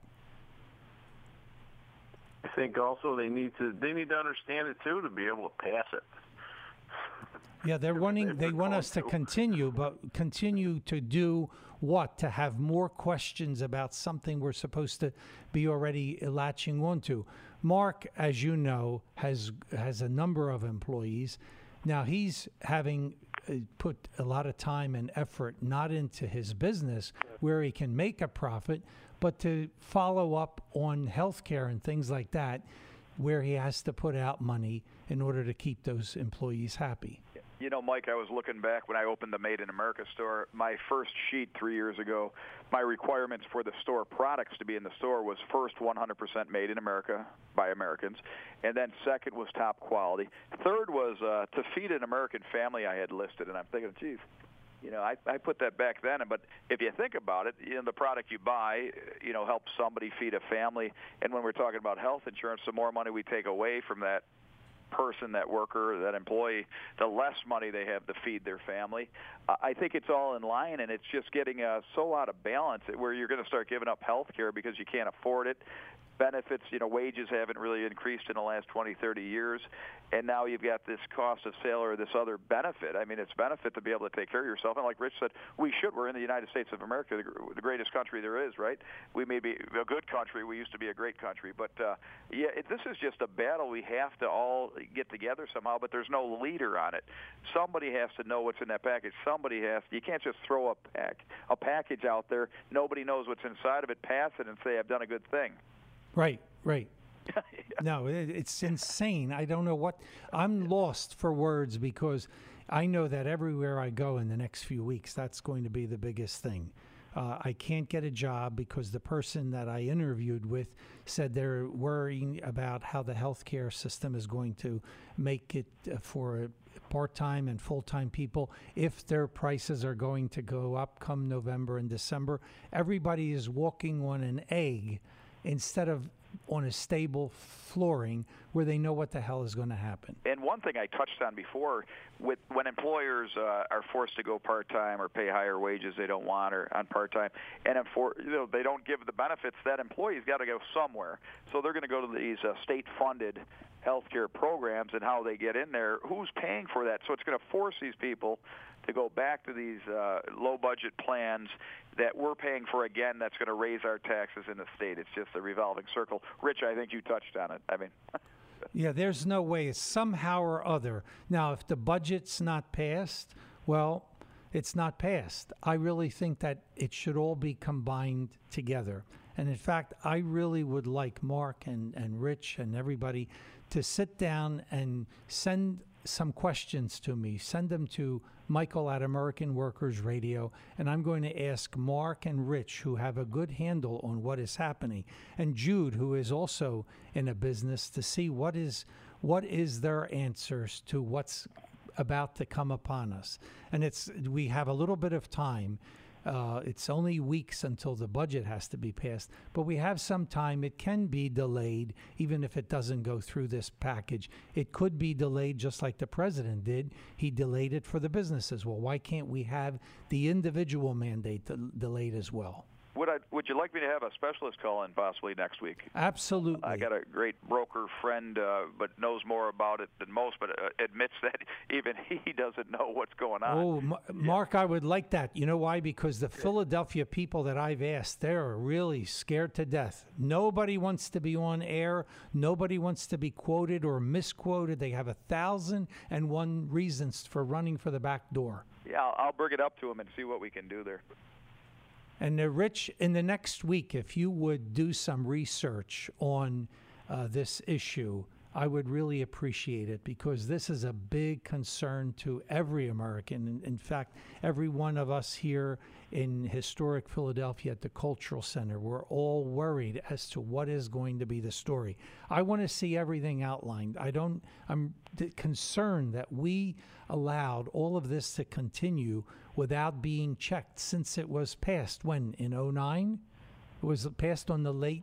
I think also they need to they need to understand it too to be able to pass it. Yeah, they're wanting they want us to continue, but continue to do what? To have more questions about something we're supposed to be already latching onto. Mark, as you know, has has a number of employees. Now he's having uh, put a lot of time and effort not into his business where he can make a profit, but to follow up on healthcare and things like that, where he has to put out money in order to keep those employees happy. You know, Mike, I was looking back when I opened the Made in America store. My first sheet three years ago, my requirements for the store products to be in the store was first one hundred percent made in America by Americans, and then second was top quality. Third was uh, to feed an American family I had listed, and I'm thinking, geez, you know, I, I put that back then. But if you think about it, you know, the product you buy, you know, helps somebody feed a family. And when we're talking about health insurance, the more money we take away from that person, that worker, that employee, the less money they have to feed their family. Uh, I think it's all in line, and it's just getting uh, so out of balance where you're going to start giving up health care because you can't afford it. Benefits, you know, wages haven't really increased in the last twenty, thirty years, and now you've got this cost of sale or this other benefit. I mean, it's benefit to be able to take care of yourself. And like Rich said, we should. We're in the United States of America, the, the greatest country there is, right? We may be a good country. We used to be a great country. But, uh, yeah, it, this is just a battle we have to all get together somehow, but there's no leader on it. Somebody has to know what's in that package. Somebody has to. You can't just throw a, pack, a package out there. Nobody knows what's inside of it. Pass it and say, I've done a good thing. Right, right. Yeah. No, it, it's insane. I don't know what, I'm lost for words because I know that everywhere I go in the next few weeks, that's going to be the biggest thing. Uh, I can't get a job because the person that I interviewed with said they're worrying about how the healthcare system is going to make it uh, for part-time and full-time people if their prices are going to go up come November and December. Everybody is walking on an egg instead of on a stable flooring where they know what the hell is going to happen. And one thing I touched on before, with when employers uh, are forced to go part-time or pay higher wages they don't want or on part-time, and for, you know, they don't give the benefits, that employee's got to go somewhere. So they're going to go to these uh, state-funded healthcare programs, and how they get in there, who's paying for that? So it's going to force these people to go back to these uh, low-budget plans that we're paying for again. That's going to raise our taxes in the state. It's just a revolving circle. Rich, I think you touched on it. I mean, yeah, there's no way. It's somehow or other. Now, if the budget's not passed, well, it's not passed. I really think that it should all be combined together. And in fact, I really would like Mark and, and Rich and everybody to sit down and send some questions to me. Send them to Michael at American Workers Radio, and I'm going to ask Mark and Rich, who have a good handle on what is happening, and Jude, who is also in a business, to see what is what is their answers to what's about to come upon us. And it's we have a little bit of time. Uh, it's only weeks until the budget has to be passed, but we have some time. It can be delayed, even if it doesn't go through this package. It could be delayed just like the president did. He delayed it for the businesses. Well, why can't we have the individual mandate de- delayed as well? Would I? Would you like me to have a specialist call in possibly next week? Absolutely. I got a great broker friend, uh, but knows more about it than most, but uh, admits that even he doesn't know what's going on. Oh, M- yeah. Mark, I would like that. You know why? Because the Philadelphia people that I've asked, they're really scared to death. Nobody wants to be on air. Nobody wants to be quoted or misquoted. They have a thousand and one reasons for running for the back door. Yeah, I'll, I'll bring it up to him and see what we can do there. And uh, Rich, in the next week, if you would do some research on uh, this issue, I would really appreciate it, because this is a big concern to every American. In, in fact, every one of us here in historic Philadelphia at the Cultural Center, we're all worried as to what is going to be the story. I want to see everything outlined. I don't, I'm d- concerned that we allowed all of this to continue without being checked since it was passed. When? In oh nine? It was passed on the late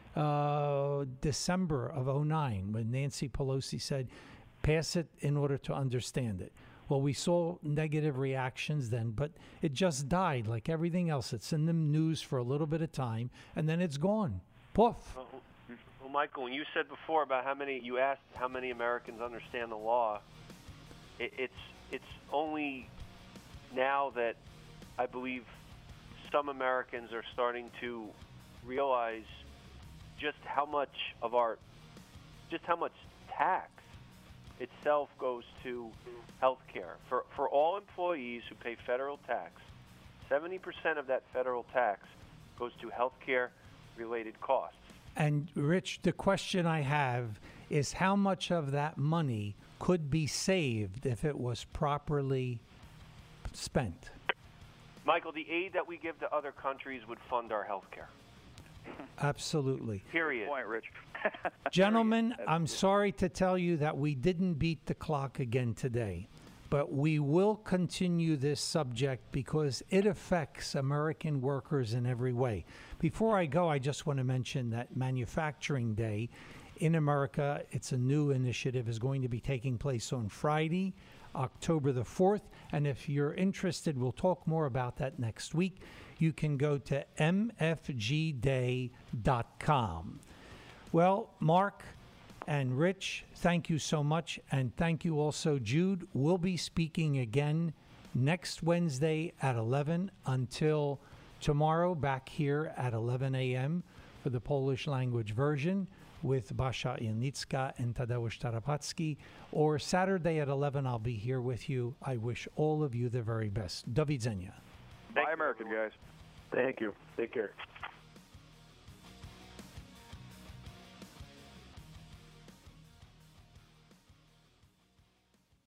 uh, December of oh nine, when Nancy Pelosi said, pass it in order to understand it. Well, we saw negative reactions then, but it just died like everything else. It's in the news for a little bit of time, and then it's gone. Poof. Well, well, Michael, when you said before about how many, you asked how many Americans understand the law, it, it's it's only now that I believe some Americans are starting to realize just how much of our, just how much tax itself goes to health care. For, for all employees who pay federal tax, seventy percent of that federal tax goes to health care related costs. And Rich, the question I have is how much of that money could be saved if it was properly spent? Michael, the aid that we give to other countries would fund our health care. Absolutely. Period. Good point, Rich. Gentlemen, I'm sorry to tell you that we didn't beat the clock again today, but we will continue this subject because it affects American workers in every way. Before I go, I just want to mention that Manufacturing Day in America, it's a new initiative, is going to be taking place on Friday, October the fourth. And if you're interested, we'll talk more about that next week. You can go to m f g day dot com. Well, Mark and Rich, thank you so much. And thank you also, Jude. We'll be speaking again next Wednesday at eleven until tomorrow back here at eleven a.m. for the Polish language version with Basia Janicka and Tadeusz Tarapacki. Or Saturday at eleven, I'll be here with you. I wish all of you the very best. Do widzenia. Bye, American guys. Thank you. Take care.